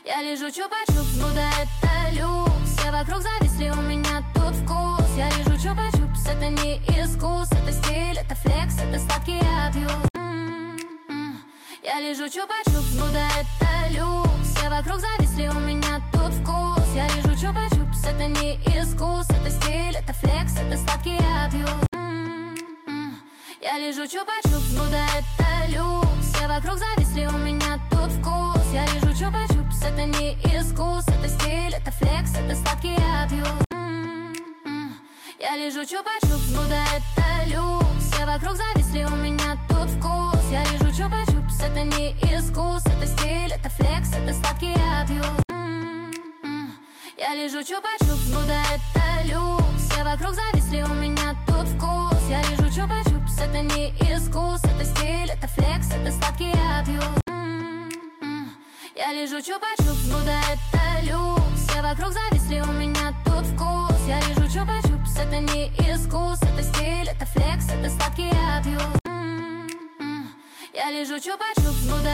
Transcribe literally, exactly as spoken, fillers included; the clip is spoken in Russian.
Я лежу чупа-чупс, Будда это люкс. Все вокруг зависли, у меня тут вкус. Я лежу чупа-чупс, это не искус. Это стиль, это флекс, это сладкий я пью. М-м-м. Я лежу чупа-чупс, Будда это люкс. Все вокруг зависли, у меня тут вкус. Я лежу чупа-чупс, это не искус. Это стиль, это флекс, это сладкий я пью. М-м-м. Я лежу чупа-чупс, Будда это люкс. Все вокруг зависли, у меня тут вкус. Я лежу чупа-чупс, это не искус. Это стиль, это флекс, это сладкий я пью. М-м-м. Я лежу чупа-чупс, Будда это люкс. Все вокруг зависли, у меня тут вкус. Я лежу чупа-чупс, это не искус. Это стиль, это флекс, это сладкий я пью. М-м-м. Я лежу чупа-чупс, Будда это люкс. Все вокруг зависли, у меня тут вкус. Я лежу чупа-чупс, это не искус. Это стиль, это флекс, это сладкий я пью. М-м-м. Я лежу чупа-чупс, Будда это люкс. Все вокруг зависли, у меня тут вкус. Я лежу чупа-чупс, это не искус. Это стиль, это флекс, это сладкий я пью. М-м-м. Я лежу чупа-чупс, Будда